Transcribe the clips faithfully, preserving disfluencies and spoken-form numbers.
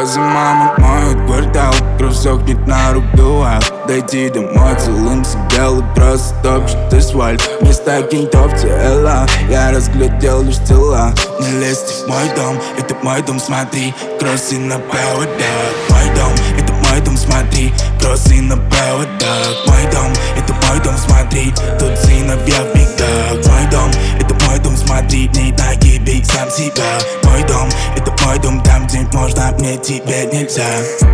Слезы мамы моют квартал, кровь сохнет на рукавах. Дойти домой целым сидел и просто топчет асфальт. Вместо кентов тела я разглядел лишь тела. Не лезьте в мой дом, это мой дом, смотри, кроссы на проводах. Мой дом, это мой дом, смотри, кроссы на проводах. Мой дом, это мой дом, смотри, тут сыновья в бегах. Мой дом, это мой дом, смотри, не нагибей сам себя. Мой дом, это мой дом, там где можно, мне тебе нельзя.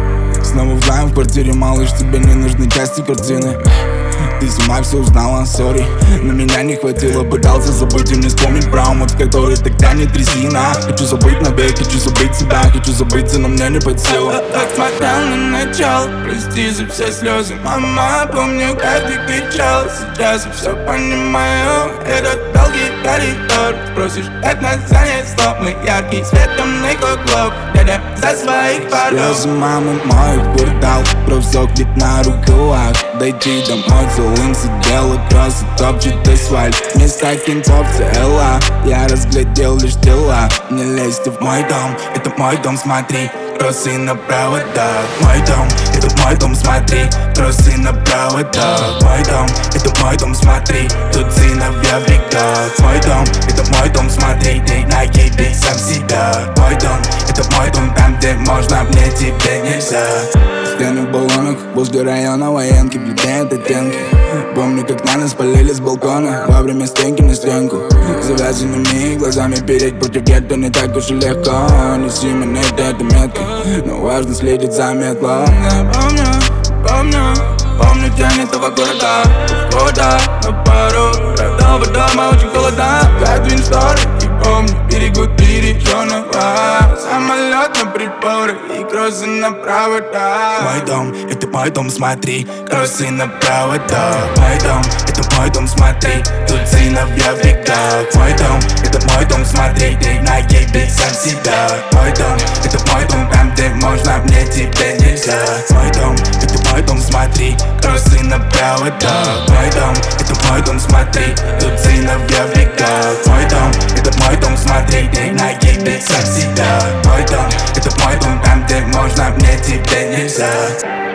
Снова вдвоем в квартире, малыш, тебе не нужны части картины. Ты сама все узнала, сори, но меня не хватило. Пытался забыть и не вспомнить про умот, который так тянет трясина. Хочу забыть навек, хочу забыть себя, хочу забыться, но мне не под силу. Так смотрел на начало, прости за все слезы, мама. Помню, как ты кричал, сейчас я все понимаю. Этот долгий коридор, спросишь, как нас занять слов. Мы яркий свет, темный как глоб, дядя за своих парней. Слезы мамы моют квартал, кровь сохнет на рукавах. Дойти домой целым сидел и просто топчет асфальт. Вместо кентов тела я разглядел лишь тела. Не лезьте в мой дом, это мой дом, смотри, кроссы на проводах. Мой дом, это мой дом, смотри, кроссы на проводах. Мой дом, это мой дом, смотри, тут сыновья в бегах. Мой дом, это мой дом, смотри, ты нагибей сам себя. Мой дом, это мой дом, там где можно, мне тебе нельзя. Стены в баллонах, возле района военки плетеют оттенки. Помню, как на нас полили с балкона во время стенки на стенку. Завязанными глазами переть против гетто не так уж и легко. Неси меня, это метка, но важно следить за метлой. Помню, помню, помню тень этого города. Входа на пару родного дома очень холодно. Как твин шторы, и помню, берегут береженого. Самолет на приборы и кроссы на проводах. Мой дом, это мой дом, смотри, кроссы на проводах. Мой дом, это мой дом, смотри, тут сыновья в бегах. Мой дом, это мой дом, смотри, ты нагибей сам себя. Мой дом, это мой дом, там где можно, мне тебе нельзя. Мой дом, это мой дом, смотри, кроссы на проводах. Мой дом, это мой дом, смотри, тут сыновья в бегах. Мой дом, это мой дом, смотри, ты нагибей сам себя. Мой дом, это мой дом, там где можно, мне тебе нельзя.